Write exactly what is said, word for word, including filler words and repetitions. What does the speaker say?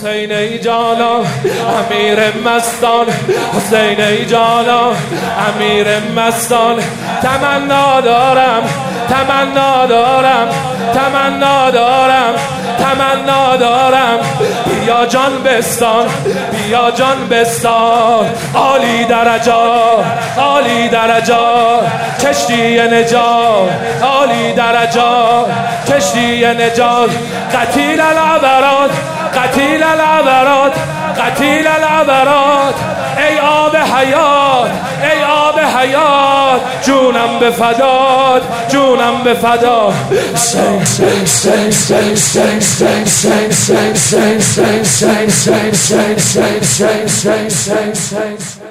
حسین ای جانا امیر مستان، حسین ای جانا امیر مستان. تمنا دارم تمنا دارم تمنا دارم تمنا دارم بیا جان بستان بیا جان بستان. عالی درجات عالی درجات کشتی نجات، عالی درجات کشتی نجات. قتیل العبرات قتیل العبرات قتیل العبرات. ای آب حیات ای آب حیات جونم به فدات جونم به فدا. سنگ سنگ سنگ سنگ سنگ سنگ سنگ سنگ سنگ سنگ سنگ سنگ سنگ سنگ سنگ سنگ سنگ